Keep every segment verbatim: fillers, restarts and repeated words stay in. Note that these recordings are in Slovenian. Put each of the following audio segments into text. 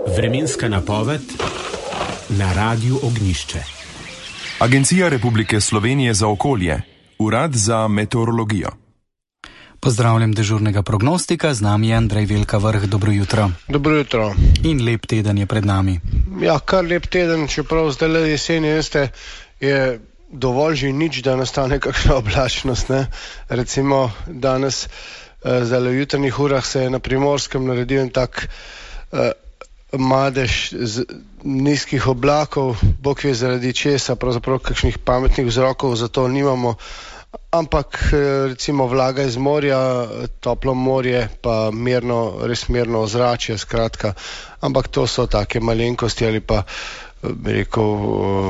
Vremenska napoved na Radiu Ognjišče. Agencija Republike Slovenije za okolje, Urad za meteorologijo. Pozdravljam dežurnega prognostika, z nami je Andrej Velka Vrh, dobro jutro. Dobro jutro. In lep teden je pred nami. Ja, kar lep teden, čeprav zdaj le jeseni, veste, je dovolj že nič, da nastane kakšna oblačnost, ne. Recimo danes, zdaj v jutrnjih urah se je na Primorskem naredil en tak uh, madež z nizkih oblakov, bog ve zaradi česa, pravzaprav kakšnih pametnih vzrokov za to nimamo, ampak recimo vlaga iz morja, toplo morje, pa mirno, res mirno ozračje, skratka, ampak to so take malenkosti ali pa, bi rekel,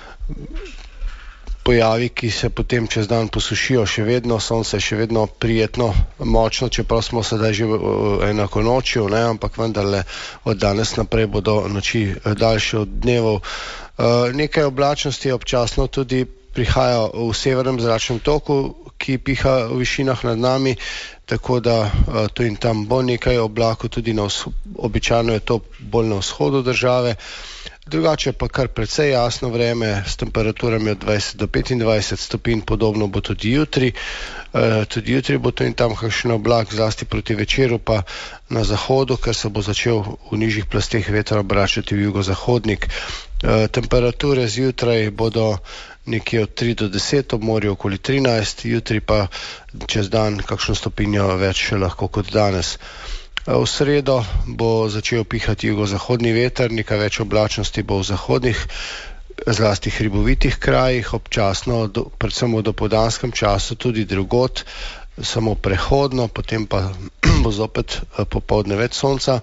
pojavi, ki se potem čez dan posušijo. Še vedno sonce, še vedno prijetno, močno, čeprav smo sedaj že enako nočjo, ne, ampak vendarle od danes naprej bodo noči daljše od dnevov. Uh, nekaj oblačnosti občasno tudi prihaja v severnem zračnem toku, ki piha v višinah nad nami, tako da uh, tu in tam bo nekaj oblakov, tudi na vzh- običajno je to bolj na vzhodu države. Drugače pa kar precej jasno vreme s temperaturami od dvajset do petindvajset stopinj, podobno bo tudi jutri. E, tudi jutri bo to in tam kakšen oblak, zlasti proti večeru pa na zahodu, ker se bo začel v nižjih plasteh veter obračati v jugozahodnik. E, temperature zjutraj bodo nekje od tri do deset, ob morju okoli trinajst, jutri pa čez dan kakšno stopinjo več lahko kot danes. V sredo bo začel pihati jugozahodni veter, nekaj več oblačnosti bo v zahodnih, zlasti hribovitih krajih, občasno, do, predvsem v dopoldanskem času, tudi drugod, samo prehodno, potem pa bo zopet popoldne več sonca.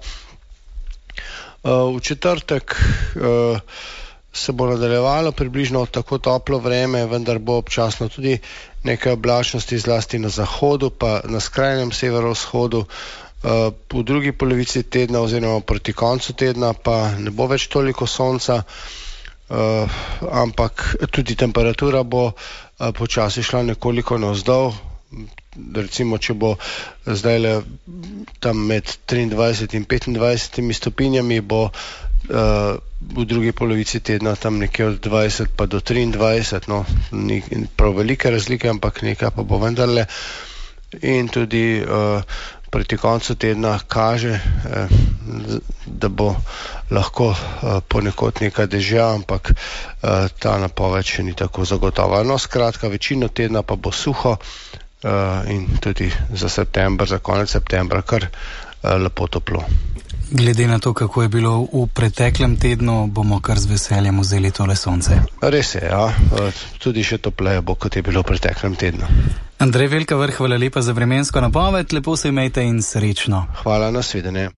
V četrtek se bo nadaljevalo približno tako toplo vreme, vendar bo občasno tudi nekaj oblačnosti, zlasti na zahodu, pa na skrajnem severovzhodu. Uh, v drugi polovici tedna oziroma proti koncu tedna pa ne bo več toliko sonca, uh, ampak tudi temperatura bo uh, počasi šla nekoliko navzdol. Recimo, če bo zdaj le tam med triindvajset in petindvajset stopinjami, bo uh, v drugi polovici tedna tam nekje od dvajset pa do triindvajset, no, ni prav velike razlike, ampak nekaj pa bo vendarle. In tudi uh, proti koncu tedna kaže, eh, da bo lahko eh, ponekod nekaj dežja, ampak eh, ta napoved še ni tako zagotova. No, skratka, večino tedna pa bo suho eh, in tudi za september, za konec septembra kar eh, lepo toplo. Glede na to, kako je bilo v preteklem tednu, bomo kar z veseljem vzeli tole sonce. Res je, ja. Tudi še topleje bo, kot je bilo v preteklem tednu. Andrej Velka Vrh, hvala lepa za vremensko napoved, lepo se imejte in srečno. Hvala, nasvidenje.